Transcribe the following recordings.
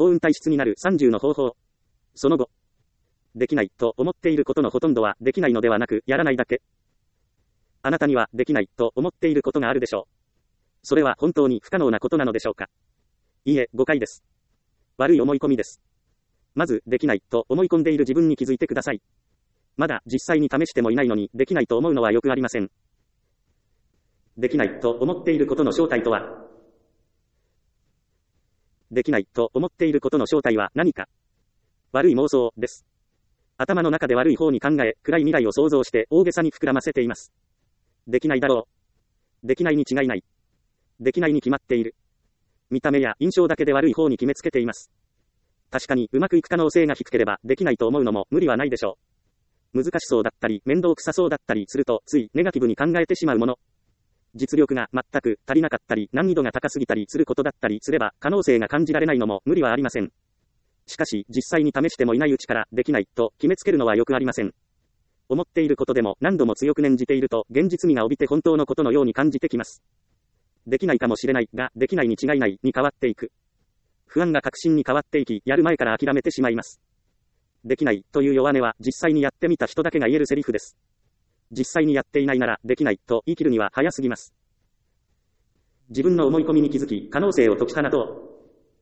幸運体質になる30の方法。その後。できないと思っていることのほとんどはできないのではなく、やらないだけ。あなたにはできないと思っていることがあるでしょう。それは本当に不可能なことなのでしょうか。いいえ、誤解です。悪い思い込みです。まず、できないと思い込んでいる自分に気づいてください。まだ実際に試してもいないのに、できないと思うのはよくありません。できないと思っていることの正体とは。できないと思っていることの正体は何か。悪い妄想です。頭の中で悪い方に考え、暗い未来を想像して大げさに膨らませています。できないだろう。できないに違いない。できないに決まっている。見た目や印象だけで悪い方に決めつけています。確かにうまくいく可能性が低ければできないと思うのも無理はないでしょう。難しそうだったり面倒くさそうだったりするとついネガティブに考えてしまうもの。実力が全く足りなかったり難易度が高すぎたりすることだったりすれば可能性が感じられないのも無理はありません。しかし実際に試してもいないうちからできないと決めつけるのはよくありません。思っていることでも何度も強く念じていると現実味が帯びて本当のことのように感じてきます。できないかもしれないができないに違いないに変わっていく。不安が確信に変わっていき、やる前から諦めてしまいます。できないという弱音は実際にやってみた人だけが言えるセリフです。実際にやっていないならできないと言い切るには早すぎます。自分の思い込みに気づき可能性を解き放とう。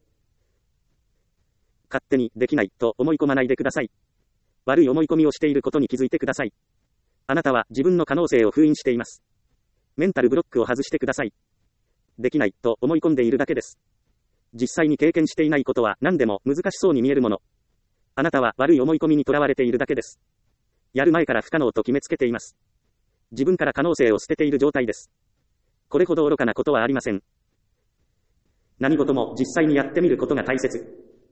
勝手にできないと思い込まないでください。悪い思い込みをしていることに気づいてください。あなたは自分の可能性を封印しています。メンタルブロックを外してください。できないと思い込んでいるだけです。実際に経験していないことは何でも難しそうに見えるもの。あなたは悪い思い込みにとらわれているだけです。やる前から不可能と決めつけています。自分から可能性を捨てている状態です。これほど愚かなことはありません。何事も実際にやってみることが大切。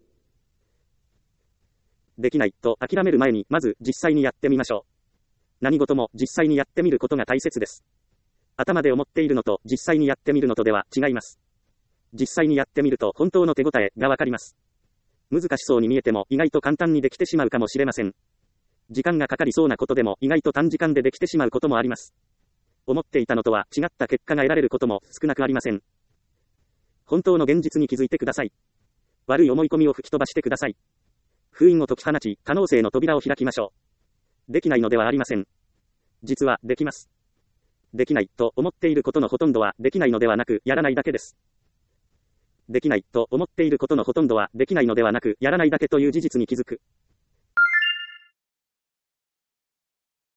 できないと諦める前にまず実際にやってみましょう。何事も実際にやってみることが大切です。頭で思っているのと実際にやってみるのとでは違います。実際にやってみると本当の手応えがわかります。難しそうに見えても意外と簡単にできてしまうかもしれません。時間がかかりそうなことでも意外と短時間でできてしまうこともあります。思っていたのとは違った結果が得られることも少なくありません。本当の現実に気づいてください。悪い思い込みを吹き飛ばしてください。封印を解き放ち、可能性の扉を開きましょう。できないのではありません。実はできます。できないと思っていることのほとんどはできないのではなく、やらないだけです。できないと思っていることのほとんどはできないのではなく、やらないだけという事実に気づく。